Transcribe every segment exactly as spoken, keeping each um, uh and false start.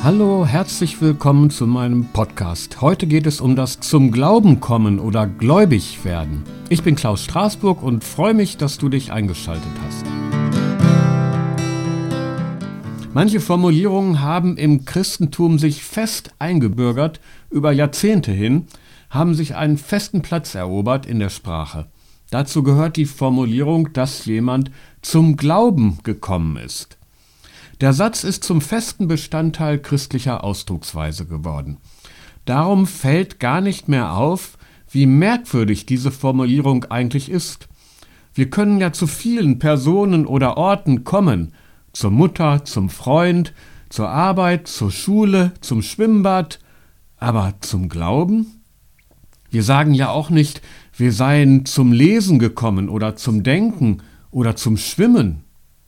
Hallo, herzlich willkommen zu meinem Podcast. Heute geht es um das zum Glauben kommen oder gläubig werden. Ich bin Klaus Straßburg und freue mich, dass du dich eingeschaltet hast. Manche Formulierungen haben im Christentum sich fest eingebürgert, über Jahrzehnte hin, haben sich einen festen Platz erobert in der Sprache. Dazu gehört die Formulierung, dass jemand zum Glauben gekommen ist. Der Satz ist zum festen Bestandteil christlicher Ausdrucksweise geworden. Darum fällt gar nicht mehr auf, wie merkwürdig diese Formulierung eigentlich ist. Wir können ja zu vielen Personen oder Orten kommen, zur Mutter, zum Freund, zur Arbeit, zur Schule, zum Schwimmbad, aber zum Glauben? Wir sagen ja auch nicht, wir seien zum Lesen gekommen oder zum Denken oder zum Schwimmen.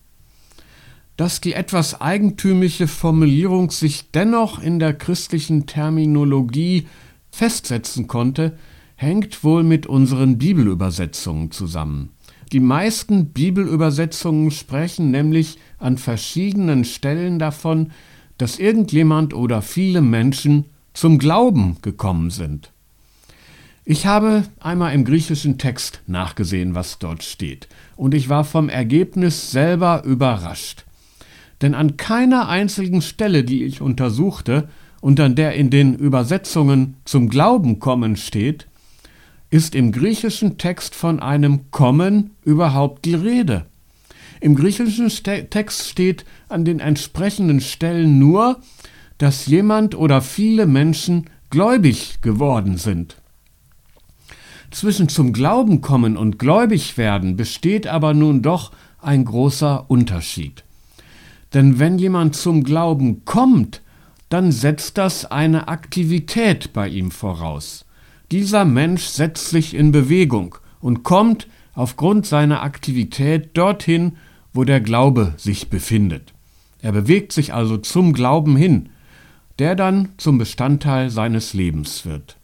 Dass die etwas eigentümliche Formulierung sich dennoch in der christlichen Terminologie festsetzen konnte, hängt wohl mit unseren Bibelübersetzungen zusammen. Die meisten Bibelübersetzungen sprechen nämlich an verschiedenen Stellen davon, dass irgendjemand oder viele Menschen zum Glauben gekommen sind. Ich habe einmal im griechischen Text nachgesehen, was dort steht, und ich war vom Ergebnis selber überrascht. Denn an keiner einzigen Stelle, die ich untersuchte und an der in den Übersetzungen zum Glauben kommen steht, ist im griechischen Text von einem Kommen überhaupt die Rede. Im griechischen Ste- Text steht an den entsprechenden Stellen nur, dass jemand oder viele Menschen gläubig geworden sind. Zwischen zum Glauben kommen und gläubig werden besteht aber nun doch ein großer Unterschied. Denn wenn jemand zum Glauben kommt, dann setzt das eine Aktivität bei ihm voraus. Dieser Mensch setzt sich in Bewegung und kommt aufgrund seiner Aktivität dorthin, wo der Glaube sich befindet. Er bewegt sich also zum Glauben hin, der dann zum Bestandteil seines Lebens wird.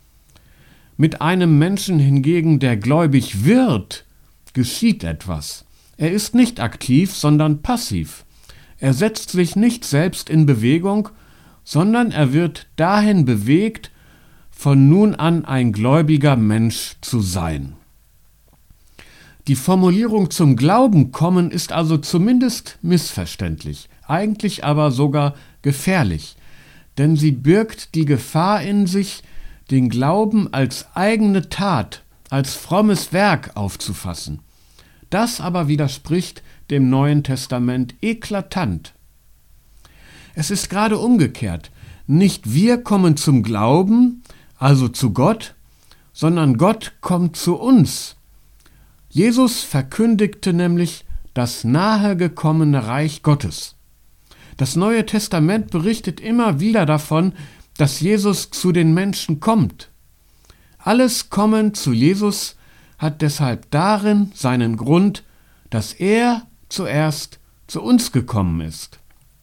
Mit einem Menschen hingegen, der gläubig wird, geschieht etwas. Er ist nicht aktiv, sondern passiv. Er setzt sich nicht selbst in Bewegung, sondern er wird dahin bewegt, von nun an ein gläubiger Mensch zu sein. Die Formulierung zum Glauben kommen ist also zumindest missverständlich, eigentlich aber sogar gefährlich, denn sie birgt die Gefahr in sich, den Glauben als eigene Tat, als frommes Werk aufzufassen. Das aber widerspricht dem Neuen Testament eklatant. Es ist gerade umgekehrt. Nicht wir kommen zum Glauben, also zu Gott, sondern Gott kommt zu uns. Jesus verkündigte nämlich das nahe gekommene Reich Gottes. Das Neue Testament berichtet immer wieder davon, dass Jesus zu den Menschen kommt. Alles Kommen zu Jesus hat deshalb darin seinen Grund, dass er zuerst zu uns gekommen ist.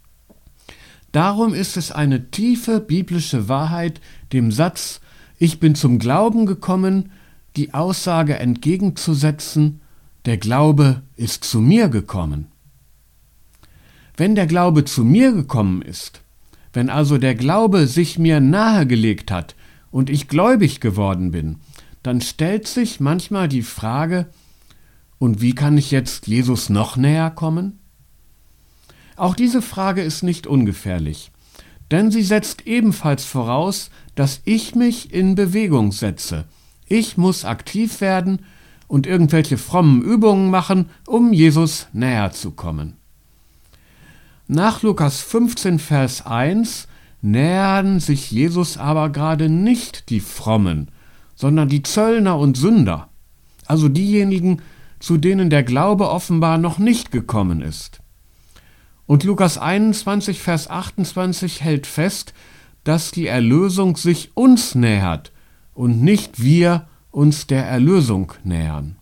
Darum ist es eine tiefe biblische Wahrheit, dem Satz, ich bin zum Glauben gekommen, die Aussage entgegenzusetzen, der Glaube ist zu mir gekommen. Wenn der Glaube zu mir gekommen ist, wenn also der Glaube sich mir nahegelegt hat und ich gläubig geworden bin, dann stellt sich manchmal die Frage, und wie kann ich jetzt Jesus noch näher kommen? Auch diese Frage ist nicht ungefährlich, denn sie setzt ebenfalls voraus, dass ich mich in Bewegung setze. Ich muss aktiv werden und irgendwelche frommen Übungen machen, um Jesus näher zu kommen. Nach Lukas fünfzehn, Vers eins nähern sich Jesus aber gerade nicht die Frommen, sondern die Zöllner und Sünder, also diejenigen, zu denen der Glaube offenbar noch nicht gekommen ist. Und Lukas einundzwanzig, Vers achtundzwanzig hält fest, dass die Erlösung sich uns nähert und nicht wir uns der Erlösung nähern.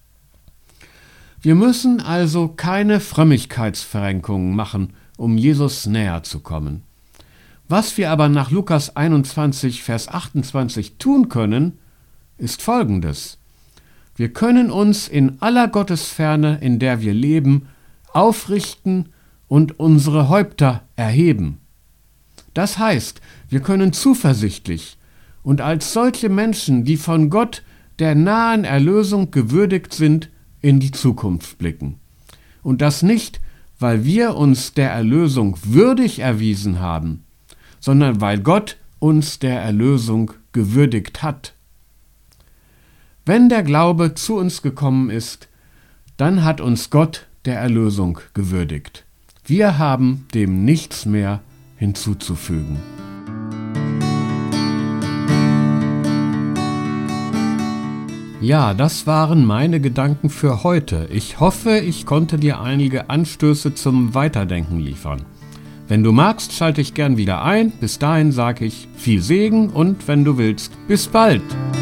Wir müssen also keine Frömmigkeitsverrenkungen machen, um Jesus näher zu kommen. Was wir aber nach Lukas einundzwanzig, Vers achtundzwanzig tun können, ist Folgendes. Wir können uns in aller Gottesferne, in der wir leben, aufrichten und unsere Häupter erheben. Das heißt, wir können zuversichtlich und als solche Menschen, die von Gott der nahen Erlösung gewürdigt sind, in die Zukunft blicken. Und das nicht, weil wir uns der Erlösung würdig erwiesen haben, sondern weil Gott uns der Erlösung gewürdigt hat. Wenn der Glaube zu uns gekommen ist, dann hat uns Gott der Erlösung gewürdigt. Wir haben dem nichts mehr hinzuzufügen. Ja, das waren meine Gedanken für heute. Ich hoffe, ich konnte dir einige Anstöße zum Weiterdenken liefern. Wenn du magst, schalte ich gern wieder ein. Bis dahin sage ich viel Segen und wenn du willst, bis bald.